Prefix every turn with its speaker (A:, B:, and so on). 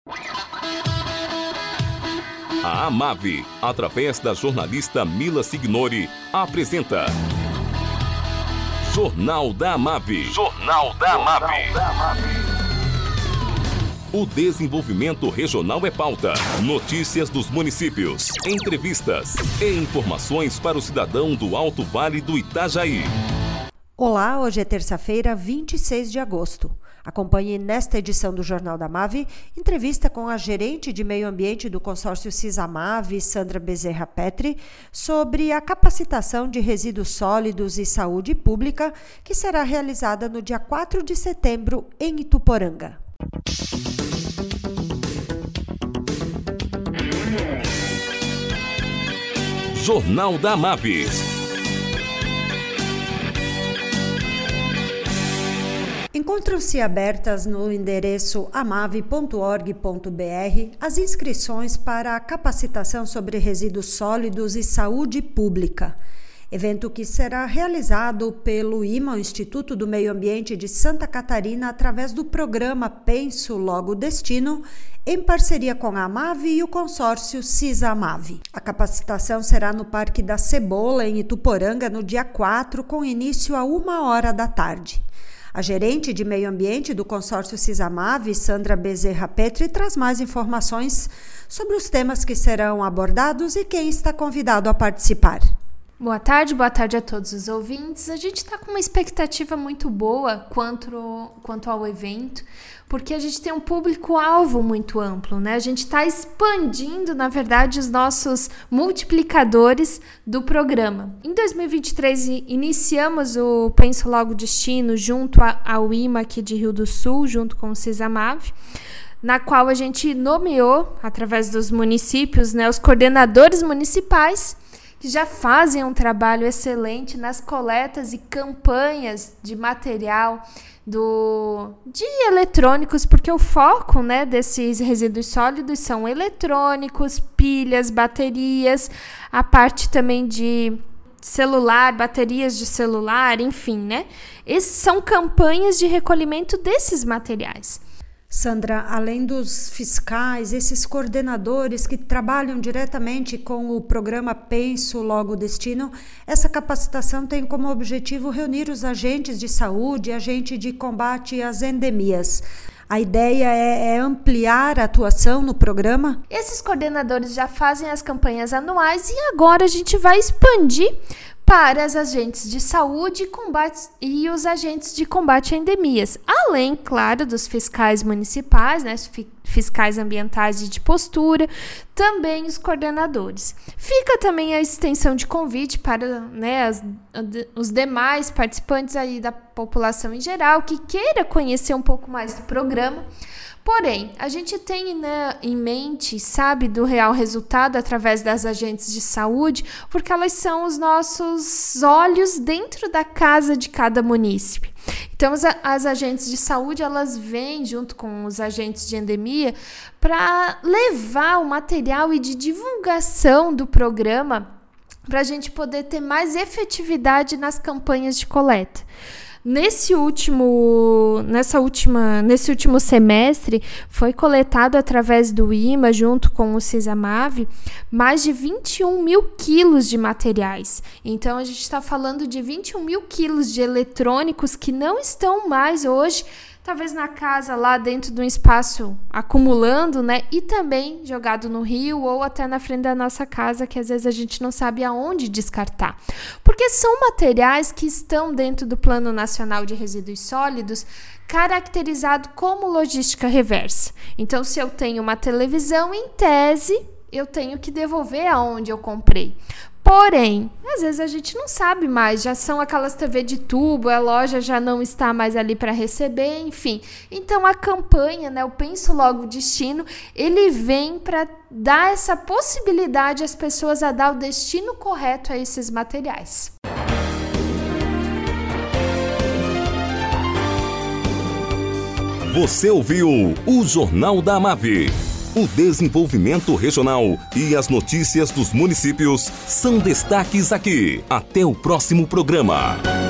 A: A Amave, através da jornalista Mila Signori, apresenta Jornal da Amave. Jornal da Amave. O desenvolvimento regional é pauta. Notícias dos municípios, entrevistas e informações para o cidadão do Alto Vale do Itajaí.
B: Olá, hoje é terça-feira, 26 de agosto. Acompanhe nesta edição do Jornal da Amave entrevista com a gerente de meio ambiente do consórcio CISAMAVE, Sandra Bezerra Petri, sobre a capacitação de resíduos sólidos e saúde pública, que será realizada no dia 4 de setembro em Ituporanga.
A: Jornal da Amave.
B: Encontram-se abertas no endereço amave.org.br as inscrições para a capacitação sobre resíduos sólidos e saúde pública, evento que será realizado pelo IMA, Instituto do Meio Ambiente de Santa Catarina, através do programa Penso Logo Destino, em parceria com a Amave e o consórcio CISAMAVE. A capacitação será no Parque da Cebola, em Ituporanga, no dia 4, com início a 1h da tarde. A gerente de meio ambiente do consórcio CISAMAVE, Sandra Bezerra Petri, traz mais informações sobre os temas que serão abordados e quem está convidado a participar.
C: Boa tarde a todos os ouvintes. A gente está com uma expectativa muito boa quanto ao evento, porque a gente tem um público-alvo muito amplo, né? A gente está expandindo, na verdade, os nossos multiplicadores do programa. Em 2023, iniciamos o Penso Logo Destino junto ao IMA aqui de Rio do Sul, junto com o CISAMAVE, na qual a gente nomeou, através dos municípios, né, os coordenadores municipais, que já fazem um trabalho excelente nas coletas e campanhas de material de eletrônicos, porque o foco, né, desses resíduos sólidos são eletrônicos, pilhas, baterias, a parte também de celular, baterias de celular, enfim, né? Essas são campanhas de recolhimento desses materiais.
B: Sandra, além dos fiscais, esses coordenadores que trabalham diretamente com o programa Penso Logo Destino, essa capacitação tem como objetivo reunir os agentes de saúde, agentes de combate às endemias. A ideia é ampliar a atuação no programa?
C: Esses coordenadores já fazem as campanhas anuais e agora a gente vai expandir para os agentes de saúde e os agentes de combate a endemias, além, claro, dos fiscais municipais, né, fiscais ambientais e de postura, também os coordenadores. Fica também a extensão de convite para, né, os demais participantes aí da população em geral que queira conhecer um pouco mais do programa. Porém, a gente tem, né, em mente, sabe, do real resultado através das agentes de saúde, porque elas são os nossos olhos dentro da casa de cada munícipe. Então, as agentes de saúde, elas vêm junto com os agentes de endemia para levar o material e de divulgação do programa para a gente poder ter mais efetividade nas campanhas de coleta. Nesse último semestre, foi coletado através do IMA, junto com o CISAMAVE, mais de 21 mil quilos de materiais. Então, a gente está falando de 21 mil quilos de eletrônicos que não estão mais hoje, talvez na casa, lá dentro de um espaço acumulando, né? E também jogado no rio ou até na frente da nossa casa, que às vezes a gente não sabe aonde descartar. Porque são materiais que estão dentro do Plano Nacional de Resíduos Sólidos, caracterizado como logística reversa. Então, se eu tenho uma televisão, em tese, eu tenho que devolver aonde eu comprei. Porém, às vezes a gente não sabe mais, já são aquelas TV de tubo, a loja já não está mais ali para receber, enfim. Então a campanha, né, o Penso Logo Destino, ele vem para dar essa possibilidade às pessoas a dar o destino correto a esses materiais.
A: Você ouviu o Jornal da Amave. O desenvolvimento regional e as notícias dos municípios são destaques aqui. Até o próximo programa.